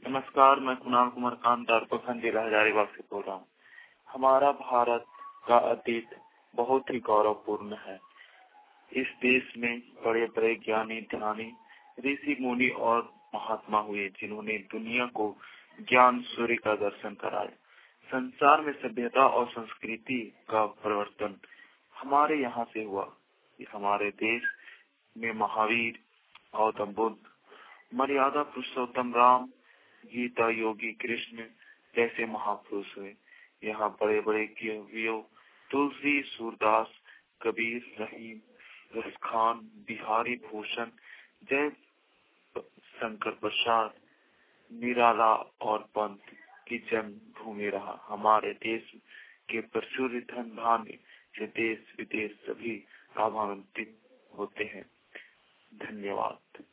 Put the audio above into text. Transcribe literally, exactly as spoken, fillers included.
नमस्कार, मैं कुणाल कुमार कांतार प्रखंड जिला हजारीबाग से बोल रहा हूँ। हमारा भारत का अतीत बहुत ही गौरवपूर्ण है। इस देश में बड़े बड़े ज्ञानी ध्यानी ऋषि मुनि और महात्मा हुए, जिन्होंने दुनिया को ज्ञान सूर्य का दर्शन कराया। संसार में सभ्यता और संस्कृति का परिवर्तन हमारे यहाँ से हुआ। हमारे देश में महावीर, गौतम बुद्ध, मर्यादा पुरुषोत्तम राम, गीता योगी कृष्ण जैसे महापुरुष हुए। यहाँ बड़े बड़े कवियों तुलसी, सूरदास, कबीर, रहीम, रसखान, बिहारी भूषण, जय शंकर प्रसाद, निराला और पंत की जन्मभूमि रहा। हमारे देश के प्रचुर धन धान्य से देश विदेश सभी लाभान्वित होते हैं। धन्यवाद।